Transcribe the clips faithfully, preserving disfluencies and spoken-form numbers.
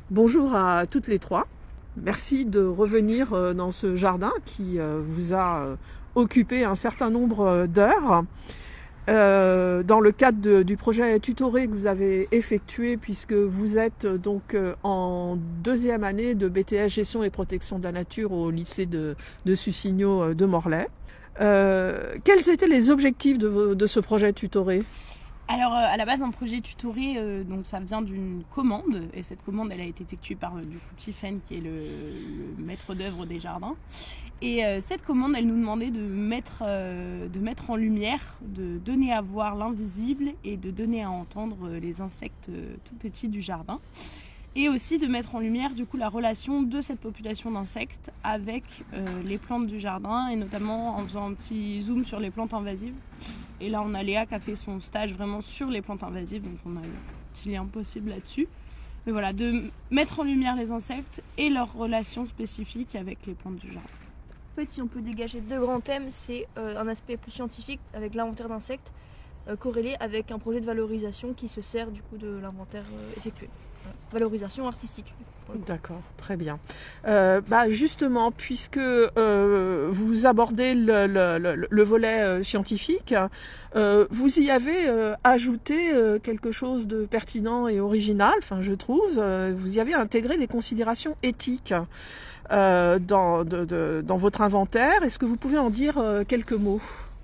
Bonjour à toutes les trois. Merci de revenir dans ce jardin qui vous a occupé un certain nombre d'heures. Euh, dans le cadre de, du projet tutoré que vous avez effectué, puisque vous êtes donc en deuxième année de B T S Gestion et Protection de la Nature au lycée de, de Sucigno de Morlaix. Euh, quels étaient les objectifs de, de ce projet tutoré ? Alors euh, à la base un projet tutoré, euh, donc ça vient d'une commande, et cette commande elle a été effectuée par euh, du coup Tiffen qui est le, le maître d'œuvre des jardins. Et euh, cette commande elle nous demandait de mettre, euh, de mettre en lumière, de donner à voir l'invisible et de donner à entendre les insectes euh, tout petits du jardin. Et aussi de mettre en lumière du coup la relation de cette population d'insectes avec euh, les plantes du jardin, et notamment en faisant un petit zoom sur les plantes invasives. Et là on a Léa qui a fait son stage vraiment sur les plantes invasives, donc on a eu un petit lien possible là-dessus. Mais voilà, de mettre en lumière les insectes et leurs relations spécifiques avec les plantes du jardin. En fait, si on peut dégager deux grands thèmes, c'est euh, un aspect plus scientifique avec l'inventaire d'insectes, euh, corrélé avec un projet de valorisation qui se sert du coup de l'inventaire euh, effectué. Valorisation artistique. D'accord, très bien. Euh, bah justement, puisque euh, vous abordez le, le, le, le volet euh, scientifique, euh, vous y avez euh, ajouté euh, quelque chose de pertinent et original, enfin je trouve. Euh, vous y avez intégré des considérations éthiques euh, dans, de, de, dans votre inventaire. Est-ce que vous pouvez en dire euh, quelques mots ?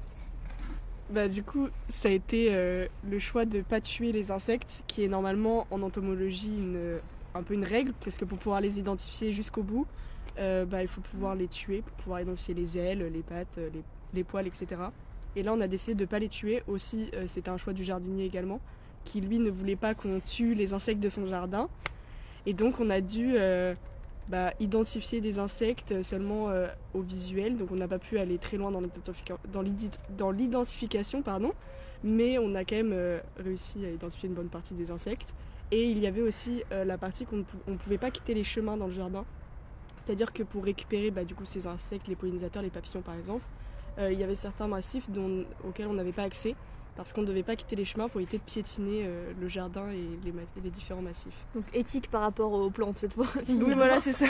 Bah, du coup, ça a été euh, le choix de ne pas tuer les insectes, qui est normalement en entomologie une, un peu une règle, parce que pour pouvoir les identifier jusqu'au bout, euh, bah, il faut pouvoir les tuer, pour pouvoir identifier les ailes, les pattes, les, les poils, et cetera. Et là, on a décidé de ne pas les tuer. Aussi, euh, c'était un choix du jardinier également, qui lui ne voulait pas qu'on tue les insectes de son jardin. Et donc, on a dû euh, bah, identifier des insectes seulement euh, au visuel, donc on n'a pas pu aller très loin dans, dans, dans l'identification, pardon, mais on a quand même euh, réussi à identifier une bonne partie des insectes. Et il y avait aussi euh, la partie qu'on ne pouvait pas quitter les chemins dans le jardin, c'est-à-dire que pour récupérer bah, du coup, ces insectes, les pollinisateurs, les papillons par exemple, euh, il y avait certains massifs dont, auxquels on n'avait pas accès, parce qu'on ne devait pas quitter les chemins pour éviter de piétiner euh, le jardin et les, et les différents massifs. Donc éthique par rapport aux plantes cette fois. Oui, voilà, c'est ça.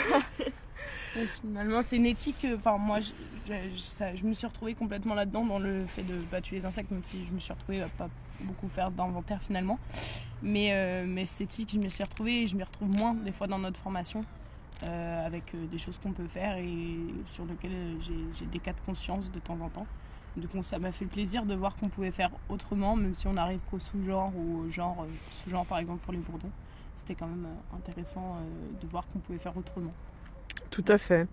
Bon, finalement, c'est une éthique. Enfin, moi, je, je, ça, je me suis retrouvée complètement là-dedans, dans le fait de ne pas tuer les insectes, même si je me suis retrouvée à pas beaucoup faire d'inventaire finalement. Mais, euh, mais cette éthique, je me suis retrouvée et je m'y retrouve moins des fois dans notre formation, euh, avec euh, des choses qu'on peut faire et sur lesquelles j'ai, j'ai des cas de conscience de temps en temps. Du coup, ça m'a fait plaisir de voir qu'on pouvait faire autrement, même si on n'arrive qu'au sous-genre ou au genre, euh, sous-genre par exemple pour les bourdons. C'était quand même euh, intéressant euh, de voir qu'on pouvait faire autrement. Tout à fait.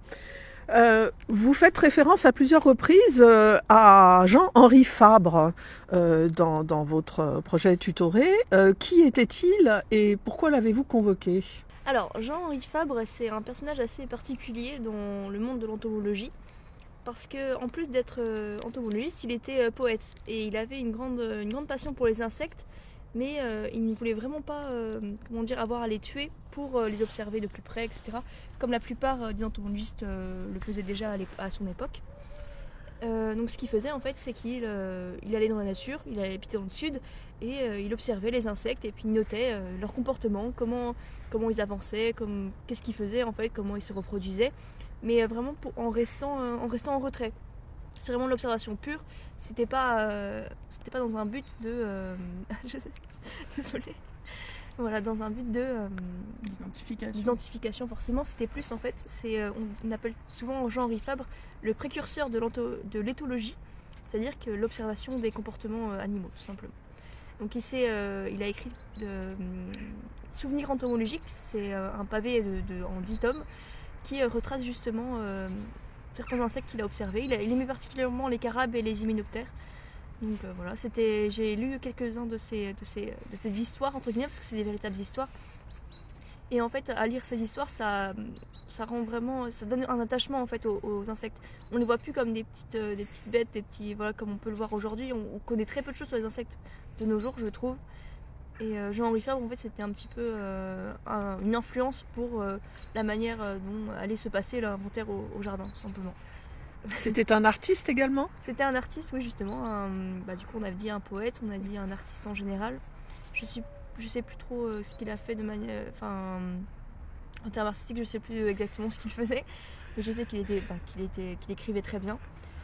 Euh, vous faites référence à plusieurs reprises euh, à Jean-Henri Fabre euh, dans, dans votre projet tutoré. Euh, qui était-il et pourquoi l'avez-vous convoqué ? Alors, Jean-Henri Fabre, c'est un personnage assez particulier dans le monde de l'entomologie. Parce qu'en plus d'être euh, entomologiste, il était euh, poète et il avait une grande, une grande passion pour les insectes, mais euh, il ne voulait vraiment pas euh, comment dire, avoir à les tuer pour euh, les observer de plus près, et cetera. Comme la plupart euh, des entomologistes euh, le faisaient déjà à, à son époque. Euh, donc ce qu'il faisait en fait, c'est qu'il euh, il allait dans la nature, il allait habiter dans le sud et euh, il observait les insectes et puis il notait euh, leur comportement, comment, comment ils avançaient, comme, qu'est-ce qu'ils faisaient en fait, comment ils se reproduisaient. Mais vraiment pour, en, restant, euh, en restant en retrait. C'est vraiment l'observation pure. C'était pas, euh, c'était pas dans un but de... Euh, je sais, désolée. Voilà, dans un but de... Euh, d'identification. d'identification, forcément. C'était plus, en fait, c'est, euh, on appelle souvent Jean-Henri Fabre le précurseur de, de l'éthologie, c'est-à-dire que l'observation des comportements euh, animaux, tout simplement. Donc il, s'est, euh, il a écrit le euh, Souvenir entomologique, c'est euh, un pavé de, de, en dix tomes, qui retrace justement euh, certains insectes qu'il a observés. Il, a, il aimait particulièrement les carabes et les hyménoptères. Donc euh, voilà, c'était, j'ai lu quelques-uns de ces, de, ces, de ces histoires, entre guillemets, parce que c'est des véritables histoires. Et en fait, à lire ces histoires, ça, ça rend vraiment, ça donne un attachement en fait aux, aux insectes. On ne les voit plus comme des petites, euh, des petites bêtes, des petits, voilà, comme on peut le voir aujourd'hui. On, on connaît très peu de choses sur les insectes de nos jours, je trouve. Et euh, Jean-Henri Fabre, en fait, c'était un petit peu euh, un, une influence pour euh, la manière euh, dont allait se passer l'inventaire au, au jardin, tout simplement. C'était un artiste également ? C'était un artiste, oui, justement. Un, bah, du coup, on a dit un poète, on a dit un artiste en général. Je suis, je sais plus trop euh, ce qu'il a fait de manière... Enfin, En termes artistiques, je sais plus exactement ce qu'il faisait, mais je sais qu'il était, bah, qu'il était, qu'il écrivait très bien.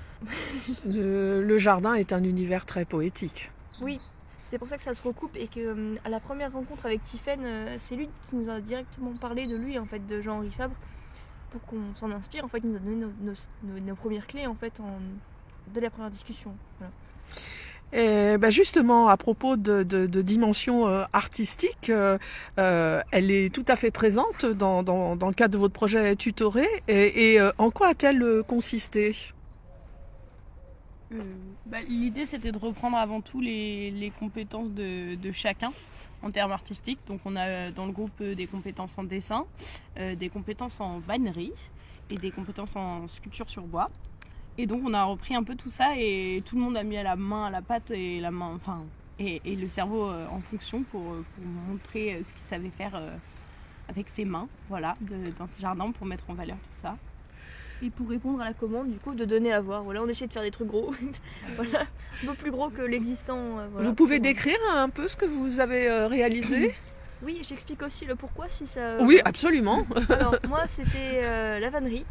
Le, le jardin est un univers très poétique. Oui, c'est pour ça que ça se recoupe et que euh, à la première rencontre avec Tiphaine, euh, c'est lui qui nous a directement parlé de lui, en fait, de Jean-Henri Fabre, pour qu'on s'en inspire. En fait, il nous a donné nos, nos, nos, nos premières clés en fait en, dès la première discussion. Voilà. Et ben justement, à propos de, de, de dimension euh, artistique, euh, euh, elle est tout à fait présente dans, dans, dans le cadre de votre projet Tutoré. Et, et euh, en quoi a-t-elle euh, consisté ? Euh, bah, l'idée c'était de reprendre avant tout les, les compétences de, de chacun en termes artistiques. Donc on a dans le groupe des compétences en dessin, euh, des compétences en vannerie et des compétences en sculpture sur bois. Et donc on a repris un peu tout ça et tout le monde a mis à la main à la pâte et la main, enfin et, et le cerveau euh, en fonction pour, pour montrer ce qu'il savait faire euh, avec ses mains, voilà, de, dans ce jardin pour mettre en valeur tout ça. Et pour répondre à la commande, du coup, de donner à voir. Voilà, on essaie de faire des trucs gros, voilà, un peu plus gros que l'existant. Euh, voilà, vous pouvez pour... décrire un peu ce que vous avez euh, réalisé ? Oui, j'explique aussi le pourquoi si ça. Oui, absolument. Alors moi, c'était euh, la vannerie.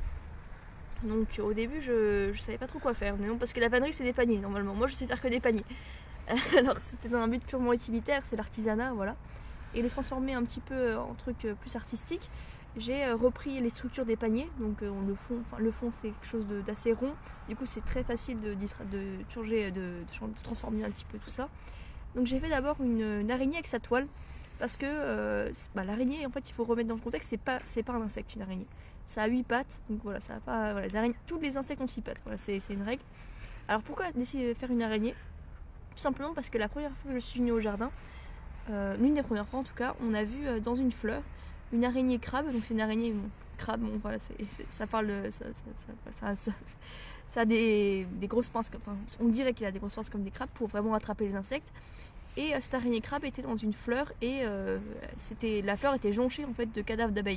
Donc au début, je ne savais pas trop quoi faire. Mais non, parce que la vannerie, c'est des paniers normalement. Moi, je sais faire que des paniers. Alors c'était dans un but purement utilitaire, c'est l'artisanat, voilà. Et le transformer un petit peu en truc plus artistique. J'ai repris les structures des paniers, donc euh, le fond, enfin le fond c'est quelque chose de, d'assez rond, du coup c'est très facile de, de, de changer, de, de transformer un petit peu tout ça. Donc j'ai fait d'abord une, une araignée avec sa toile, parce que euh, bah, l'araignée en fait il faut remettre dans le contexte, c'est pas, c'est pas un insecte une araignée. Ça a huit pattes, donc voilà, ça a pas, voilà, les araignées, tous les insectes ont six pattes, voilà, c'est, c'est une règle. Alors pourquoi décider de faire une araignée ? Tout simplement parce que la première fois que je suis venue au jardin, euh, l'une des premières fois en tout cas, on a vu euh, dans une fleur une araignée crabe, donc c'est une araignée bon, crabe, bon, voilà, c'est, c'est, ça parle de, ça, ça, ça, ça, ça a des, des grosses pinces, comme, enfin, on dirait qu'il a des grosses pinces comme des crabes pour vraiment attraper les insectes. Et euh, cette araignée crabe était dans une fleur et euh, c'était, la fleur était jonchée en fait de cadavres d'abeilles.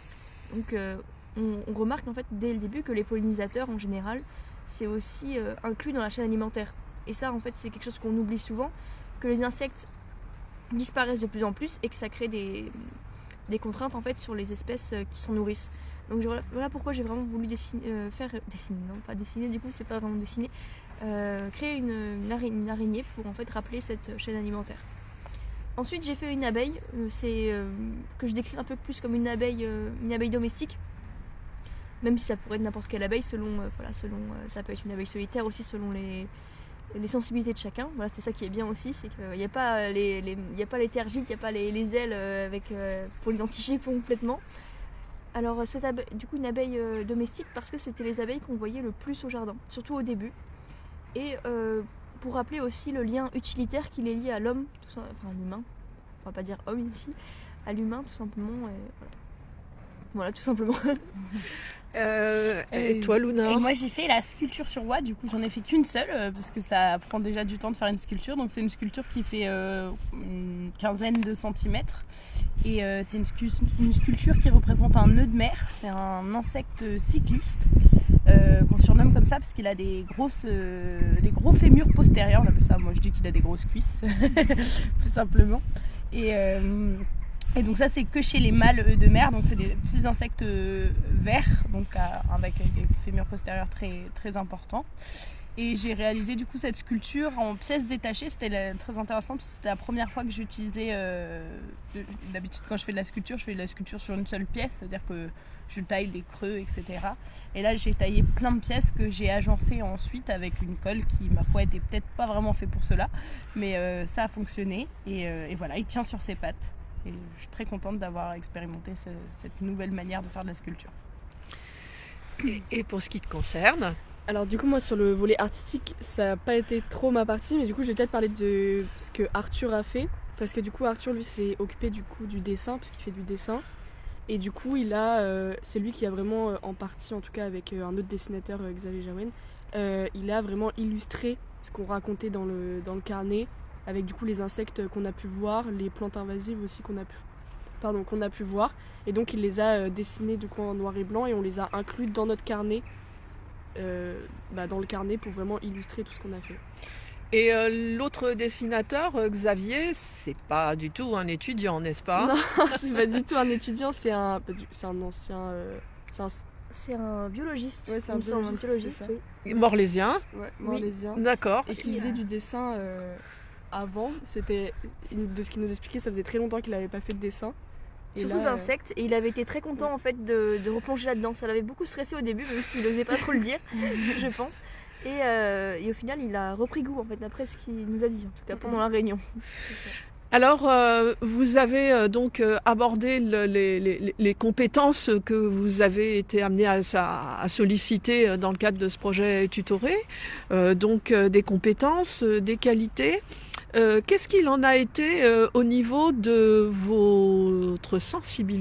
Donc euh, on, on remarque en fait dès le début que les pollinisateurs en général c'est aussi euh, inclus dans la chaîne alimentaire. Et ça en fait c'est quelque chose qu'on oublie souvent, que les insectes disparaissent de plus en plus et que ça crée des des contraintes en fait sur les espèces qui s'en nourrissent. Donc voilà, voilà pourquoi j'ai vraiment voulu dessiner, euh, faire dessiner, non pas dessiner, du coup c'est pas vraiment dessiner, euh, créer une, une, araignée, une araignée pour en fait rappeler cette chaîne alimentaire. Ensuite j'ai fait une abeille, euh, c'est euh, que je décris un peu plus comme une abeille, euh, une abeille domestique, même si ça pourrait être n'importe quelle abeille selon, euh, voilà, selon, euh, ça peut être une abeille solitaire aussi selon les les sensibilités de chacun. Voilà, c'est ça qui est bien aussi, c'est qu'il n'y a pas les, les, y a pas les tergites, il n'y a pas les, les ailes avec, euh, pour l'identifier complètement. Alors cette abeille, du coup une abeille euh, domestique parce que c'était les abeilles qu'on voyait le plus au jardin, surtout au début. Et euh, pour rappeler aussi le lien utilitaire qui les lie à l'homme, tout ça, enfin à l'humain, on va pas dire homme ici, à l'humain tout simplement. Et voilà. Voilà, tout simplement. Euh, et toi, Luna ? Et moi, j'ai fait la sculpture sur bois. Du coup, j'en ai fait qu'une seule euh, parce que ça prend déjà du temps de faire une sculpture. Donc, c'est une sculpture qui fait euh, une quinzaine de centimètres. Et euh, c'est une, scu- une sculpture qui représente un nœud de mer. C'est un insecte cycliste euh, qu'on surnomme comme ça parce qu'il a des grosses, euh, des gros fémurs postérieurs. On appelle ça. Moi, je dis qu'il a des grosses cuisses, tout simplement. Et euh, Et donc ça c'est que chez les mâles de mer, donc c'est des petits insectes verts, donc avec des fémurs postérieurs très, très importants. Et j'ai réalisé du coup cette sculpture en pièces détachées, c'était très intéressant parce que c'était la première fois que j'utilisais, euh, d'habitude quand je fais de la sculpture, je fais de la sculpture sur une seule pièce, c'est-à-dire que je taille des creux, et cetera. Et là j'ai taillé plein de pièces que j'ai agencées ensuite avec une colle qui, ma foi, était peut-être pas vraiment fait pour cela, mais euh, ça a fonctionné et, euh, et voilà, il tient sur ses pattes. Et je suis très contente d'avoir expérimenté ce, cette nouvelle manière de faire de la sculpture. Et, et pour ce qui te concerne ? Alors du coup moi sur le volet artistique ça n'a pas été trop ma partie, mais du coup je vais peut-être parler de ce que Arthur a fait, parce que du coup Arthur lui s'est occupé du coup du dessin, parce qu'il fait du dessin, et du coup il a, euh, c'est lui qui a vraiment euh, en partie en tout cas avec euh, un autre dessinateur euh, Xavier Jaouen, euh, il a vraiment illustré ce qu'on racontait dans le, dans le carnet, avec du coup les insectes qu'on a pu voir, les plantes invasives aussi qu'on a pu, pardon, qu'on a pu voir, et donc il les a euh, dessinés du coup en noir et blanc et on les a inclus dans notre carnet, euh, bah, dans le carnet pour vraiment illustrer tout ce qu'on a fait. Et euh, l'autre dessinateur, euh, Xavier, c'est pas du tout un étudiant, n'est-ce pas? Non, c'est pas du tout un étudiant, c'est un, c'est un ancien... Euh, c'est un, C'est un biologiste. Ouais, c'est il un me semble, biologiste, biologiste, c'est ça. oui. Morlaisien. ouais, morlaisien. D'accord. Et qui faisait du dessin euh, avant. C'était, de ce qu'il nous expliquait, ça faisait très longtemps qu'il n'avait pas fait de dessin. Et Surtout là, d'insectes, et il avait été très content en fait de, de replonger là-dedans. Ça l'avait beaucoup stressé au début, même s'il n'osait pas trop le dire, je pense. Et, euh, et au final, il a repris goût en fait, d'après ce qu'il nous a dit, en tout cas pendant la réunion. Alors, euh, vous avez euh, donc euh, abordé le, les, les, les compétences que vous avez été amené à, à, à solliciter euh, dans le cadre de ce projet tutoré. Euh, donc, euh, des compétences, euh, des qualités. Euh, qu'est-ce qu'il en a été euh, au niveau de votre sensibilité ?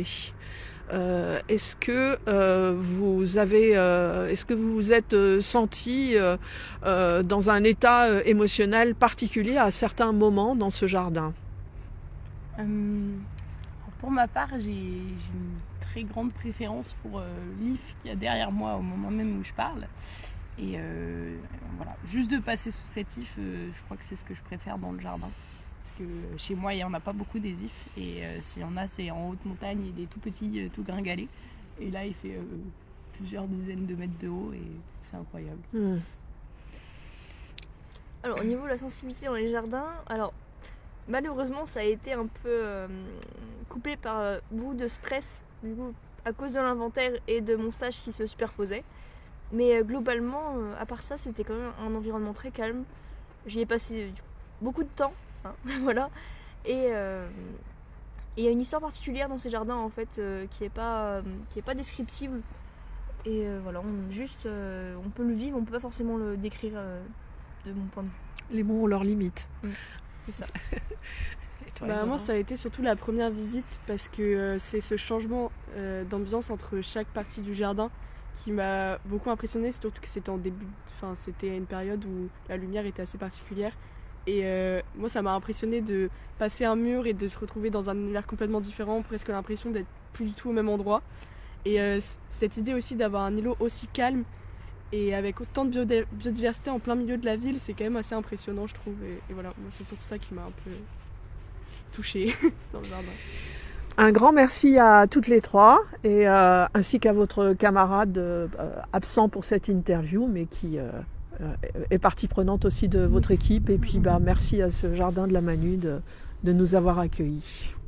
Euh, est-ce que euh, vous avez, euh, est-ce que vous vous êtes euh, senti euh, euh, dans un état euh, émotionnel particulier à certains moments dans ce jardin? Euh, pour ma part, j'ai j'ai une très grande préférence pour euh, l'I F qu'il y a derrière moi au moment même où je parle. Et euh, voilà, juste de passer sous cet I F, euh, je crois que c'est ce que je préfère dans le jardin. Parce que chez moi, il n'y en a pas beaucoup des I F. Et euh, s'il y en a, c'est en haute montagne et des tout petits, euh, tout gringalés. Et là, il fait euh, plusieurs dizaines de mètres de haut et c'est incroyable. Mmh. Alors au niveau de la sensibilité dans les jardins, alors malheureusement ça a été un peu euh, coupé par euh, beaucoup de stress du coup, à cause de l'inventaire et de mon stage qui se superposaient. Mais euh, globalement, euh, à part ça, c'était quand même un environnement très calme. J'y ai passé euh, beaucoup de temps, hein, voilà. Et euh, il y a une histoire particulière dans ces jardins en fait euh, qui est pas euh, qui est pas descriptible. Et euh, voilà, on juste euh, on peut le vivre, on peut pas forcément le décrire euh, de mon point de vue. Les mots ont leurs limites. Mmh. C'est ça. Toi, Bah, Laurent? moi, ça a été surtout la première visite parce que euh, c'est ce changement euh, d'ambiance entre chaque partie du jardin qui m'a beaucoup impressionnée, surtout que c'était en début, enfin c'était une période où la lumière était assez particulière. Et euh, moi, ça m'a impressionné de passer un mur et de se retrouver dans un univers complètement différent, presque l'impression d'être plus du tout au même endroit. Et euh, c- cette idée aussi d'avoir un îlot aussi calme et avec autant de biodi- biodiversité en plein milieu de la ville, c'est quand même assez impressionnant, je trouve. Et, et voilà, moi, c'est surtout ça qui m'a un peu touchée dans le jardin. Un grand merci à toutes les trois et euh, ainsi qu'à votre camarade euh, absent pour cette interview, mais qui euh, est partie prenante aussi de votre équipe. Et puis, bah, merci à ce jardin de la Manu de, de nous avoir accueillis.